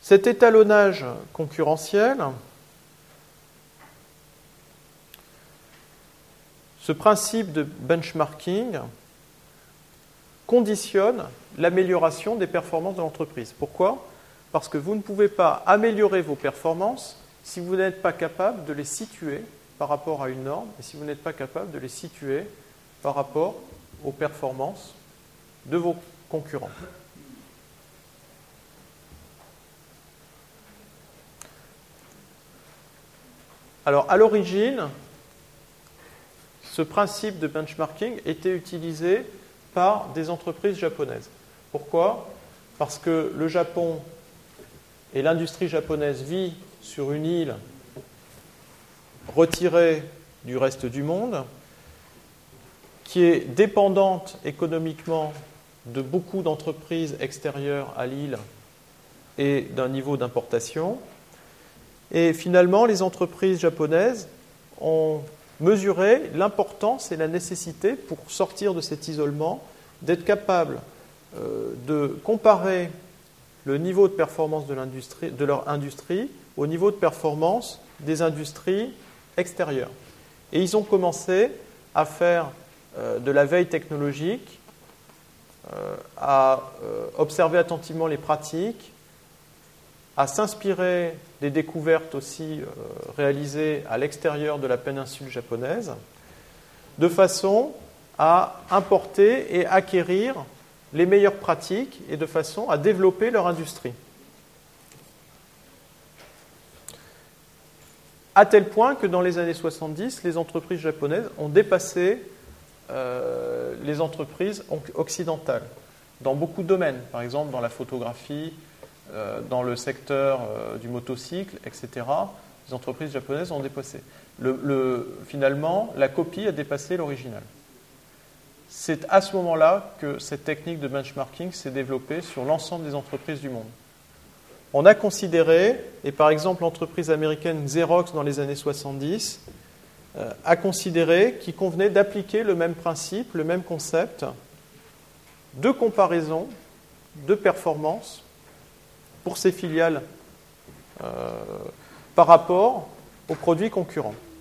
Cet étalonnage concurrentiel, ce principe de benchmarking conditionne l'amélioration des performances de l'entreprise. Pourquoi ? Parce que vous ne pouvez pas améliorer vos performances si vous n'êtes pas capable de les situer par rapport à une norme et si vous n'êtes pas capable de les situer par rapport aux performances de vos concurrents. Alors, à l'origine, ce principe de benchmarking était utilisé par des entreprises japonaises. Pourquoi ? Parce que le Japon et l'industrie japonaise vit sur une île retirée du reste du monde, qui est dépendante économiquement de beaucoup d'entreprises extérieures à l'île et d'un niveau d'importation. Et finalement, les entreprises japonaises ont mesuré l'importance et la nécessité, pour sortir de cet isolement, d'être capables de comparer le niveau de performance de leur industrie au niveau de performance des industries extérieures. Et ils ont commencé à faire de la veille technologique, à observer attentivement les pratiques, à s'inspirer des découvertes aussi réalisées à l'extérieur de la péninsule japonaise, de façon à importer et acquérir les meilleures pratiques et de façon à développer leur industrie. À tel point que dans les années 70, les entreprises japonaises ont dépassé les entreprises occidentales dans beaucoup de domaines, par exemple dans la photographie, dans le secteur du motocycle, etc. Les entreprises japonaises ont dépassé. Finalement, la copie a dépassé l'original. C'est à ce moment-là que cette technique de benchmarking s'est développée sur l'ensemble des entreprises du monde. On a considéré, et par exemple l'entreprise américaine Xerox dans les années 70, a considéré qu'il convenait d'appliquer le même principe, le même concept de comparaison, de performance pour ses filiales par rapport aux produits concurrents.